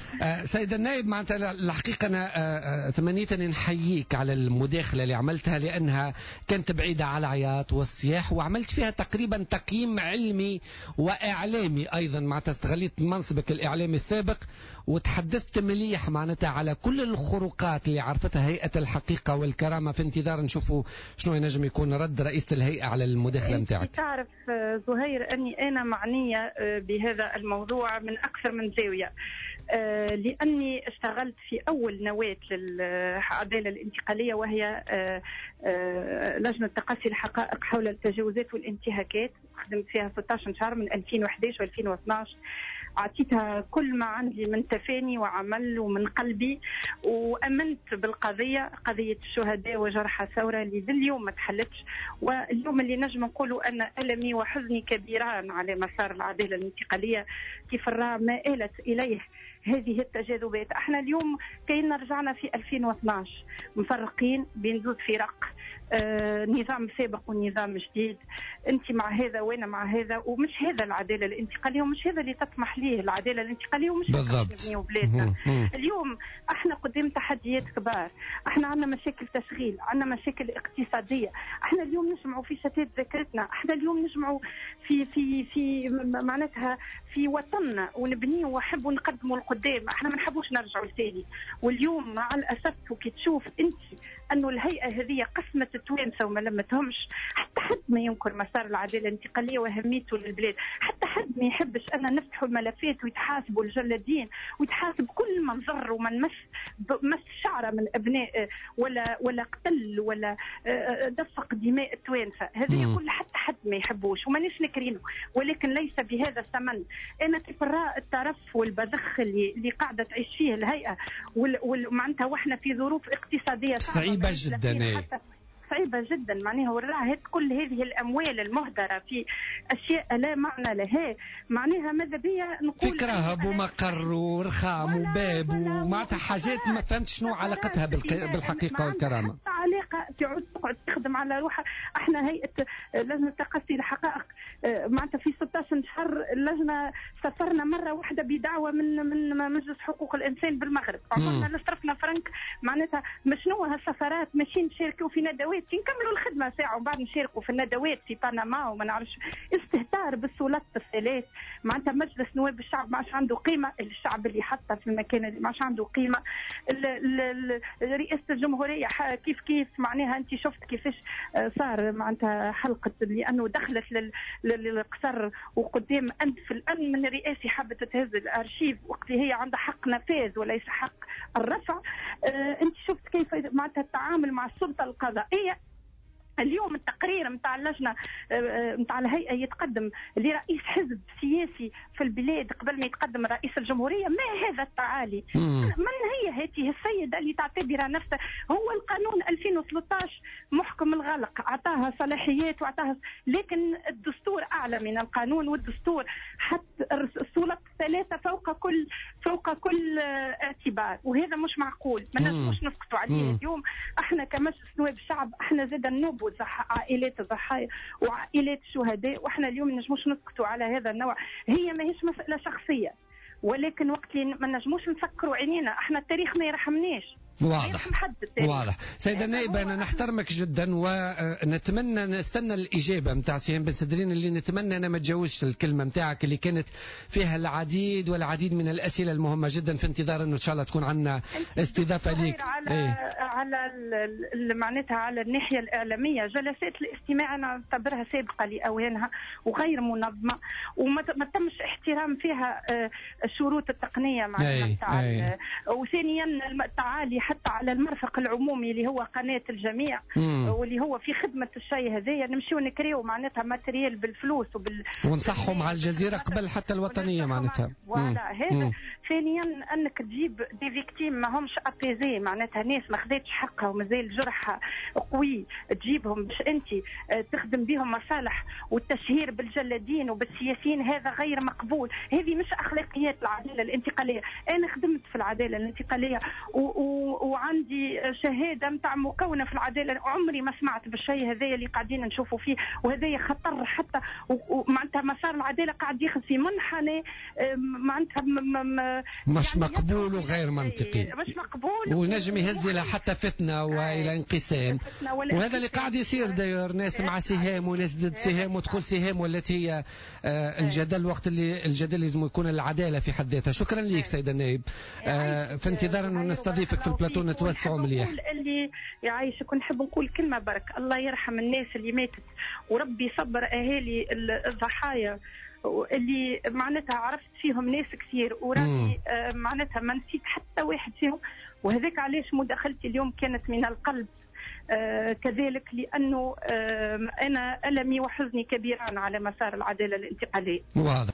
سيد النائب، معناتها الحقيقة أنا تمنيت أن نحييك على المداخلة اللي عملتها، لأنها كانت بعيدة على العياط والصياح، وعملت فيها تقريبا تقييم علمي وإعلامي أيضا، معناتها استغليت منصبك الإعلامي السابق وتحدثت مليح معناتها على كل الخروقات اللي عرفتها هيئة الحقيقة والكرامة، في انتظار نشوفوا شنو ينجم يكون رد رئيس الهيئة على المداخلة متاعك. تعرف زهير أني أنا معنية بهذا الموضوع من أكثر من زاوية، لأني اشتغلت في أول نواة للعدالة الانتقالية، وهي لجنة تقصي الحقائق حول التجاوزات والانتهاكات. خدمت فيها 16 شهر من 2011 و2012. أعطيتها كل ما عندي من تفاني وعمل ومن قلبي، وأمنت بالقضية، قضية الشهداء وجرحى الثورة اللي باليوم ما تحلتش. واليوم اللي نجم نقولوا أن ألمي وحزني كبيران على مسار العدالة الانتقالية، كيف ما آلت إليه هذه التجاذبات. احنا اليوم كأننا رجعنا في 2012 مفرقين بين زوج فرق، نظام سابق ونظام جديد. انت مع هذا وانا مع هذا، ومش هذا العداله الانتقاليه، ومش هذا اللي تطمح ليه العداله الانتقاليه، ومش نبنيو بلادنا. اليوم احنا قدام تحديات كبار، احنا عندنا مشاكل تشغيل، عندنا مشاكل اقتصاديه. احنا اليوم نجمعوا في شتات ذاكرتنا، احنا اليوم نجمعوا في معناتها في وطننا ونبنيه ونحبوا نقدموا القدام. احنا ما نحبوش نرجعوا لتالي. واليوم مع الاسف وكي تشوف انت انه الهيئه هذه قسمت التوانسه وما لمتهمش، حتى حد ما ينكر مسار العداله الانتقاليه واهميته للبلاد، حتى حد ما يحبش ان نفتحوا الملفات ويتحاسبوا الجلادين ويتحاسب كل من ضر ومن مس شعره من ابناء ولا قتل ولا دفق دماء التوانسه. هذه كل حتى حد ما يحبوش ومانيش نكرينه، ولكن ليس بهذا الثمن. انا تبرأ الترف والبذخ اللي قاعده تعيش فيه الهيئه ومعناتها واحنا في ظروف اقتصاديه صعبه جدا، صعبة جدا. معناها وراها كل هذه الأموال المهدرة في أشياء لا معنى لها. معناها ماذا بيا نقول فكرهب ومقر ورخام وباب ومعناتها حاجات ما فهمت شنو علاقتها بالحقيقة والكرامة. علاقة تعود تخدم على روحها. احنا هيئة لجنة تقصي الحقائق معناتها في 16 شهر اللجنة سافرنا مرة واحدة بدعوة من مجلس حقوق الإنسان بالمغرب، عمرنا لصرفنا فرنك. معناتها مشنو هالسفرات ماشيين نشاركوا في ندوات، نكملوا الخدمة ساعة وبعد نشاركوا في الندوات في بنما وما نعرفش. استهتار بالسلطات الثلاث. معناتها مجلس نواب الشعب ما عادش عنده قيمة، الشعب اللي حطه في المكان اللي ما عادش عنده قيمة. رئاسة الجمهورية كيف معناها انت شفت كيفاش صار معناتها حلقة، لأنه دخلت للقصر وقدام في الأمن من الرئاسي حابة تهز الأرشيف وقت هي عندها حق نفاذ وليس حق الرفع. انت شفت كيف معناتها التعامل مع السلطة القضائية. اليوم التقرير متاع اللجنة متاع الهيئة يتقدم لرئيس حزب سياسي في البلاد قبل ما يتقدم رئيس الجمهورية. ما هذا التعالي؟ من هي هذه السيدة اللي تعتبر نفسها؟ هو القانون 2013 محكم الغلق، أعطاها صلاحيات وأعطاها، لكن الدستور أعلى من القانون، والدستور حتى السلطات الثلاثة فوق كل اعتبار، وهذا مش معقول. ما نجموش نسكتوا عليه. اليوم احنا كمجلس نواب الشعب احنا زاد نوبوا عائلات الضحايا وعائلات الشهداء، واحنا اليوم نجموش نسكتوا على هذا النوع. هي ما هيش مسألة شخصية، ولكن وقت ما نجموش نسكروا عينينا، احنا التاريخ ما يرحمناش. واضح. سيدة النائبة أنا نحترمك جدا ونتمنى نستنى الإجابة متاع سيان بن سدرين، اللي نتمنى أنا ما تجاوزش الكلمة متاعك اللي كانت فيها العديد والعديد من الأسئلة المهمة جدا، في انتظار أنه إن شاء الله تكون عنا استضافة ليك. على معناتها على الناحية الإعلامية، جلسات الاستماع أنا أعتبرها سابقة لأوانها وغير منظمة، وما تمش احترام فيها الشروط التقنية معناتها. وثانيا التعالي حتى على المرفق العمومي اللي هو قناة الجميع واللي هو في خدمة الشيء هذايا، نمشيو نكريو معناتها ماتريال بالفلوس ونصحوا مع الجزيرة قبل حتى الوطنية معناتها. هذا. ثانيا انك تجيب دي فيكتيم ما همش ابيزي، معناتها ناس ما خذتش حقها ومازال جرحها قوي، تجيبهم باش انت تخدم بهم مصالح، والتشهير بالجلادين وبالسياسيين هذا غير مقبول. هذه مش اخلاقيات العدالة الانتقالية. انا خدمت في العدالة الانتقالية وعندي شهادة متاع مكونة في العدالة، عمري عمري ما سمعت بالشيء هذايا اللي قاعدين نشوفوا فيه، وهذايا خطر حتى. ومعناتها مسار العداله قاعد ياخذ في منحنى معناتها مش يعني مقبول وغير منطقي، مش مقبول، ونجم يهز الى حتى فتنه والى انقسام. وهذا اللي قاعد يصير داير، ناس مع سهام وناس ضد سهام وتدخل سهام، والتي هي الجدل، وقت اللي الجدل لازم يكون العداله في حد ذاتها. شكرا لك سيده النائب، في انتظار انه نستضيفك في البلاتو نتوسعوا مليح. اللي يعيشك، ونحب نقول كلمه برك، الله يرحم الناس اللي ماتت، وربي يصبر اهالي الضحايا اللي معناتها عرفت فيهم ناس كثير، وراني معناتها ما نسيت حتى واحد فيهم. وهذاك علاش مداخلتي اليوم كانت من القلب كذلك، لأنه أنا ألمي وحزني كبيران على مسار العدالة الانتقالية. واضح.